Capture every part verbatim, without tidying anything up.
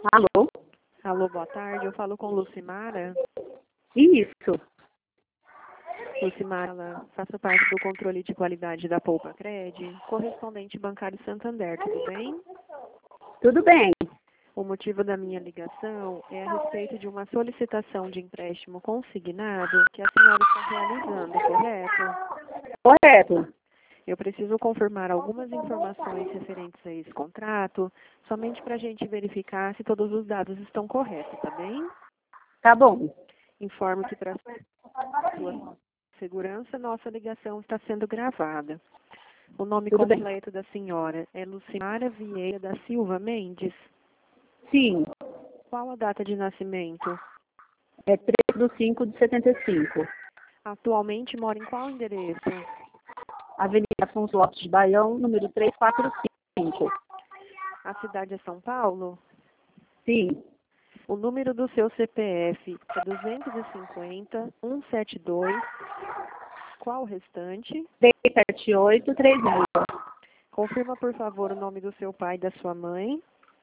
Alô? Alô, boa tarde. Eu falo com Lucimara. Isso. Lucimara, ela faço parte do controle de qualidade da Poupa Cred, correspondente bancário Santander, tudo bem? Tudo bem. O motivo da minha ligação é a respeito de uma solicitação de empréstimo consignado que a senhora está realizando, correto? Correto. Eu preciso confirmar algumas informações referentes a esse contrato, somente para a gente verificar se todos os dados estão corretos, tá bem? Tá bom. Informo que para sua segurança, nossa ligação está sendo gravada. O nome Tudo bem. completo da senhora é Lucimara Vieira da Silva Mendes. Sim. Qual a data de nascimento? É três de cinco de setenta e cinco. Atualmente mora em qual endereço? Avenida Afonso Lopes de Baião, número trezentos e quarenta e cinco. A cidade é São Paulo? Sim. O número do seu C P F é duzentos e cinquenta, cento e setenta e dois. Qual o restante? três sete oito três zero. Confirma, por favor, o nome do seu pai e da sua mãe.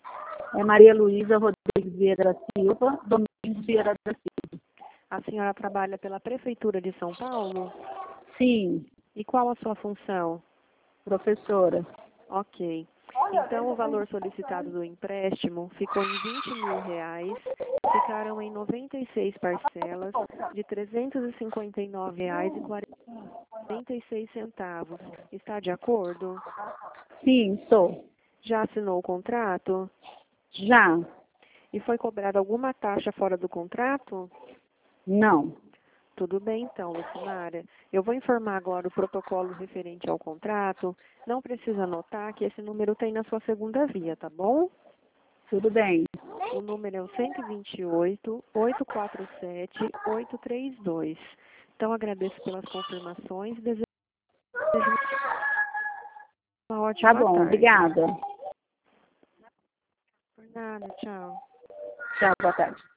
É Maria Luísa Rodrigues Vieira da Silva, Domingos Vieira da Silva. A senhora trabalha pela Prefeitura de São Paulo? Sim. E qual a sua função? Professora. Ok. Então, o valor solicitado do empréstimo ficou em vinte mil reais, ficaram em noventa e seis parcelas de trezentos e cinquenta e nove reais e quarenta e seis centavos. Está de acordo? Sim, sou. Já assinou o contrato? Já. E foi cobrada alguma taxa fora do contrato? Não. Tudo bem, então, Lucimara. Eu vou informar agora o protocolo referente ao contrato. Não precisa anotar que esse número tem na sua segunda via, tá bom? Tudo bem. O número é o cento e vinte e oito, oito quatro sete, oito três dois. Então, agradeço pelas confirmações e desejo uma ótima Tá bom, tarde. obrigada. Por nada, tchau. Tchau, boa tarde.